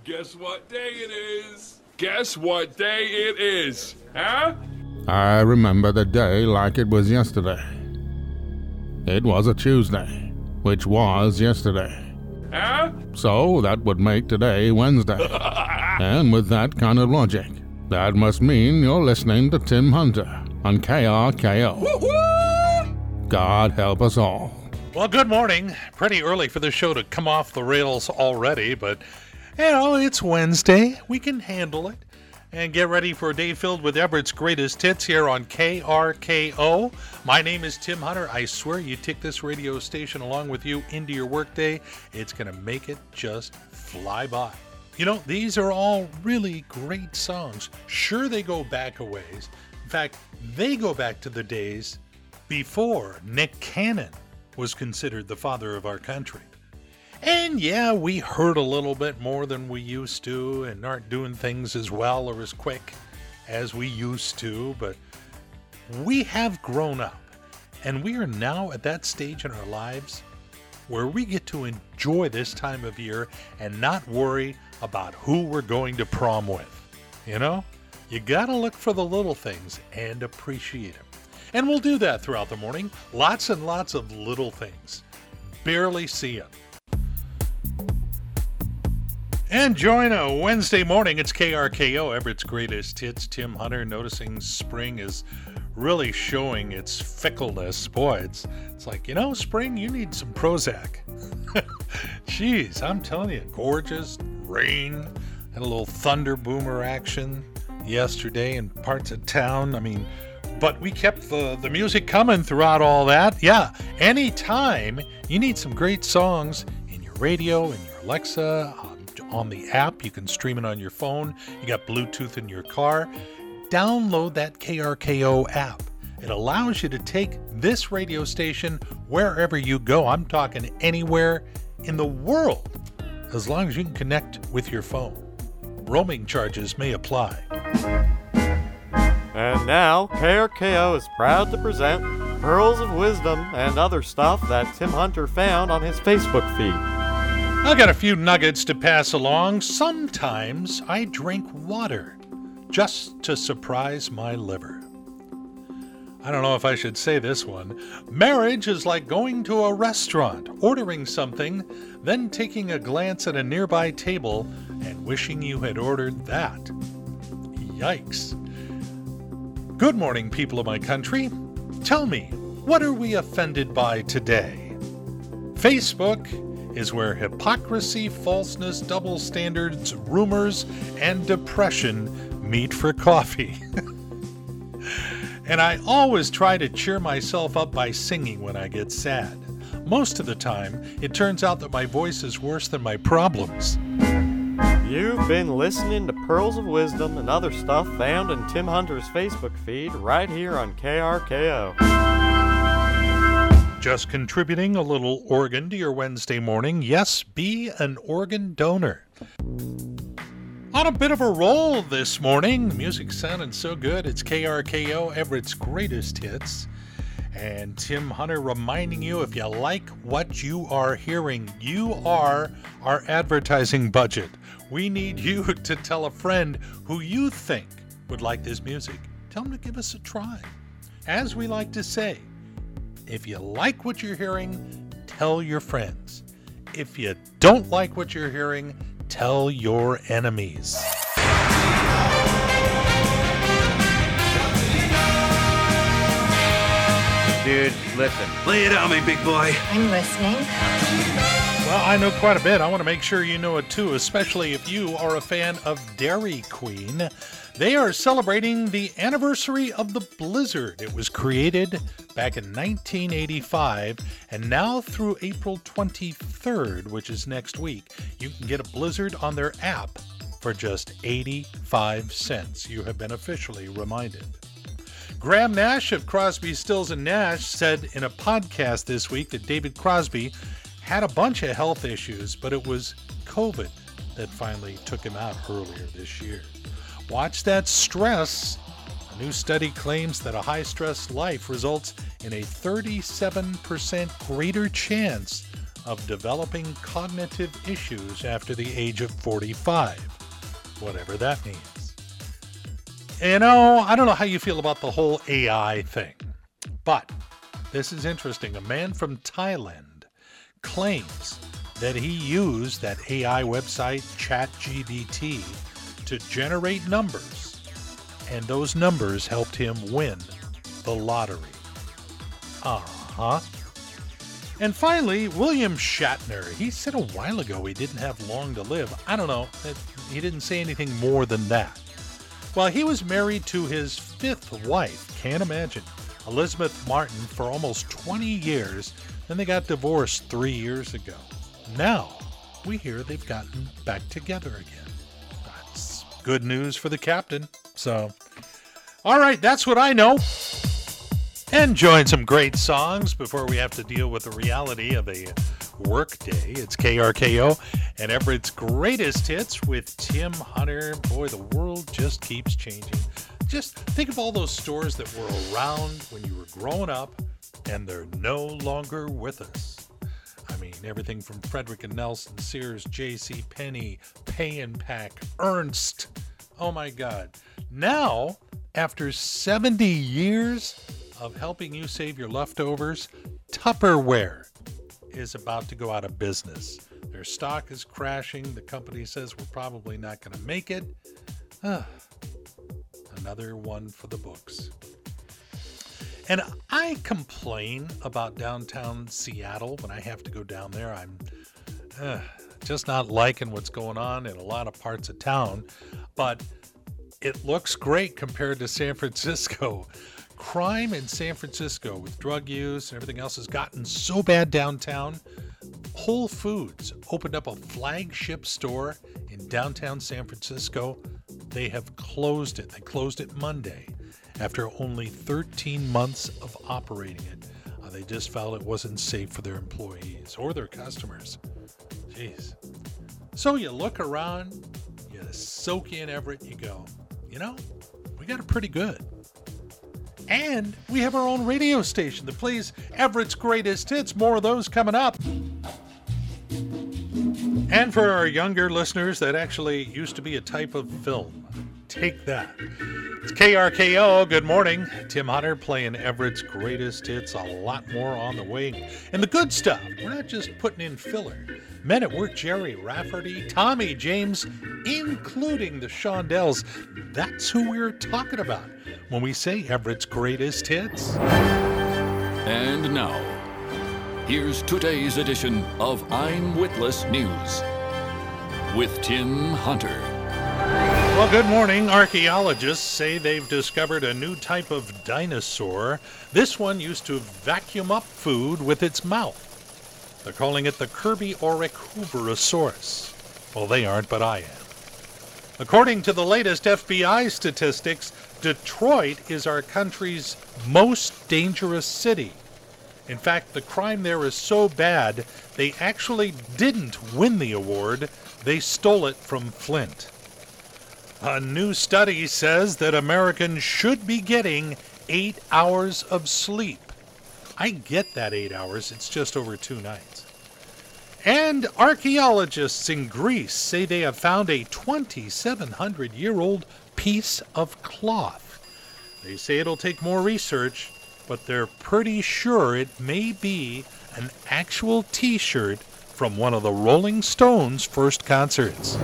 Guess what day it is? Guess what day it is? Huh? I remember the day like it was yesterday. It was a Tuesday, which was yesterday. Huh? So that would make today Wednesday. And with that kind of logic, that must mean you're listening to Tim Hunter on KRKO. Woo-hoo! God help us all. Well, good morning. Pretty early for the show to come off the rails already, but, you know, it's Wednesday. We can handle it. And get ready for a day filled with Everett's greatest hits here on KRKO. My name is Tim Hunter. I swear you take this radio station along with you into your workday, it's going to make it just fly by. You know, these are all really great songs. Sure, they go back a ways. In fact, they go back to the days before Nick Cannon was considered the father of our country. And yeah, we heard a little bit more than we used to and aren't doing things as well or as quick as we used to, but we have grown up and we are now at that stage in our lives where we get to enjoy this time of year and not worry about who we're going to prom with. You know, you gotta look for the little things and appreciate them. And we'll do that throughout the morning. Lots and lots of little things. Barely see them. And join a Wednesday morning. It's KRKO, Everett's greatest hits. Tim Hunter, noticing spring is really showing its fickleness. Boy, it's like, you know, spring, you need some Prozac. Jeez, I'm telling you, gorgeous, rain, had a little thunder boomer action yesterday in parts of town. I mean, but we kept the music coming throughout all that. Yeah, anytime you need some great songs in your radio, in your Alexa, on the app, you can stream it on your phone. You got Bluetooth in your car. Download that KRKO app. It allows you to take this radio station wherever you go. I'm talking anywhere in the world, as long as you can connect with your phone. Roaming charges may apply. And now, KRKO is proud to present Pearls of Wisdom and other stuff that Tim Hunter found on his Facebook feed. I got a few nuggets to pass along. Sometimes I drink water just to surprise my liver. I don't know if I should say this one. Marriage is like going to a restaurant, ordering something, then taking a glance at a nearby table and wishing you had ordered that. Yikes. Good morning, people of my country. Tell me, what are we offended by today? Facebook is where hypocrisy, falseness, double standards, rumors, and depression meet for coffee. And I always try to cheer myself up by singing when I get sad. Most of the time, it turns out that my voice is worse than my problems. You've been listening to Pearls of Wisdom and other stuff found in Tim Hunter's Facebook feed right here on KRKO. Just contributing a little organ to your Wednesday morning. Yes, be an organ donor. On a bit of a roll this morning. Music sounding so good. It's KRKO, Everett's greatest hits. And Tim Hunter reminding you, if you like what you are hearing, you are our advertising budget. We need you to tell a friend who you think would like this music. Tell them to give us a try. As we like to say, if you like what you're hearing, tell your friends. If you don't like what you're hearing, tell your enemies. Dude, listen. Lay it on me, big boy. I'm listening. Well, I know quite a bit. I want to make sure you know it too, especially if you are a fan of Dairy Queen. They are celebrating the anniversary of the Blizzard. It was created back in 1985, and now through April 23rd, which is next week, you can get a Blizzard on their app for just 85 cents. You have been officially reminded. Graham Nash of Crosby, Stills & Nash said in a podcast this week that David Crosby had a bunch of health issues, but it was COVID that finally took him out earlier this year. Watch that stress. A new study claims that a high-stress life results in a 37% greater chance of developing cognitive issues after the age of 45, whatever that means. You know, I don't know how you feel about the whole AI thing, but this is interesting. A man from Thailand claims that he used that AI website, ChatGPT, to generate numbers, and those numbers helped him win the lottery. Uh-huh. And finally, William Shatner. He said a while ago he didn't have long to live. I don't know. He didn't say anything more than that. Well, he was married to his fifth wife, can't imagine, Elizabeth Martin, for almost 20 years. Then they got divorced 3 years ago. Now, we hear they've gotten back together again. That's good news for the captain. So, all right, that's what I know. Enjoying some great songs before we have to deal with the reality of a work day. It's KRKO and Everett's Greatest Hits with Tim Hunter. Boy, the world just keeps changing. Just think of all those stores that were around when you were growing up, and they're no longer with us. I mean, everything from Frederick and Nelson, Sears, J.C. Penney, Pay and Pack, Ernst. Oh my God. Now, after 70 years of helping you save your leftovers, Tupperware is about to go out of business. Their stock is crashing. The company says we're probably not going to make it. Another one for the books. And I complain about downtown Seattle when I have to go down there. I'm just not liking what's going on in a lot of parts of town. But it looks great compared to San Francisco. Crime in San Francisco with drug use and everything else has gotten so bad downtown. Whole Foods opened up a flagship store in downtown San Francisco. They have closed it. They closed it Monday after only 13 months of operating it. They just felt it wasn't safe for their employees or their customers. Jeez. So you look around, you soak in Everett, you go, you know, we got it pretty good. And we have our own radio station that plays Everett's Greatest Hits. More of those coming up. And for our younger listeners, that actually used to be a type of film. Take that. It's KRKO. Good morning. Tim Hunter playing Everett's Greatest Hits. A lot more on the way. And the good stuff. We're not just putting in filler. Men at Work, Jerry Rafferty, Tommy James, including the Shondells. That's who we're talking about when we say Everett's Greatest Hits. And now, here's today's edition of I'm Witless News with Tim Hunter. Well, good morning. Archaeologists say they've discovered a new type of dinosaur. This one used to vacuum up food with its mouth. They're calling it the Kirby-Aureohuberosaurus. Well, they aren't, but I am. According to the latest FBI statistics, Detroit is our country's most dangerous city. In fact, the crime there is so bad, they actually didn't win the award. They stole it from Flint. A new study says that Americans should be getting 8 hours of sleep. I get that 8 hours. It's just over 2 nights. And archaeologists in Greece say they have found a 2,700-year-old piece of cloth. They say it'll take more research, but they're pretty sure it may be an actual T-shirt from one of the Rolling Stones' first concerts.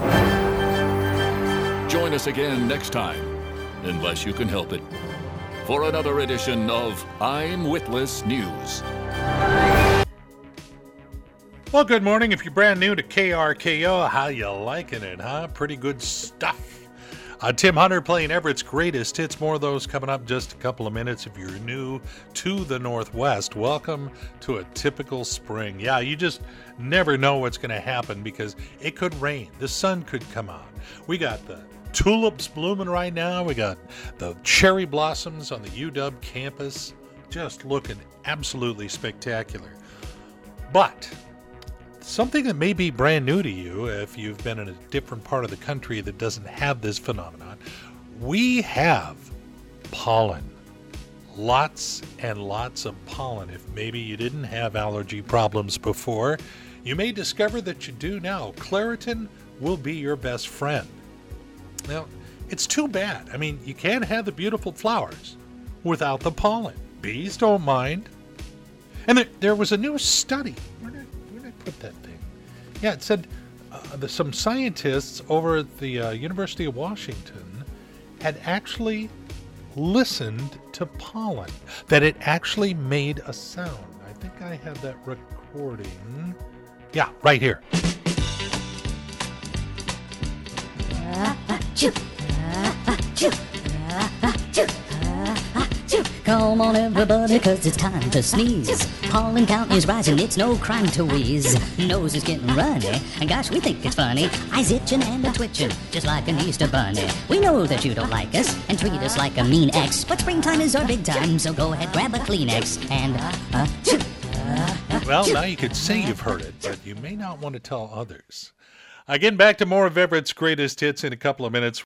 Join us again next time, unless you can help it, for another edition of I'm Witless News. Well, good morning. If you're brand new to KRKO, how you liking it, huh? Pretty good stuff. Tim Hunter playing Everett's Greatest Hits. More of those coming up in just a couple of minutes. If you're new to the Northwest, welcome to a typical spring. Yeah, you just never know what's going to happen because it could rain. The sun could come out. We got the tulips blooming right now. We got the cherry blossoms on the UW campus. Just looking absolutely spectacular. But something that may be brand new to you if you've been in a different part of the country that doesn't have this phenomenon, we have pollen. Lots and lots of pollen. If maybe you didn't have allergy problems before, You may discover that you do now. Claritin will be your best friend. Now, it's too bad. I mean, you can't have the beautiful flowers without the pollen. Bees don't mind. And there was a new study. Where did I put that thing? Yeah, it said some scientists over at the University of Washington had actually listened to pollen, that it actually made a sound. I think I have that recording. Yeah, right here. Come on everybody, cause it's time to sneeze. Pollen count is rising, it's no crime to wheeze. Nose is getting runny, and gosh, we think it's funny. Eyes itching and a twitching, just like an Easter bunny. We know that you don't like us, and treat us like a mean ex. But springtime is our big time, so go ahead, grab a Kleenex, and Well, now you could say you've heard it, but you may not want to tell others. Again, back to more of Everett's greatest hits in a couple of minutes.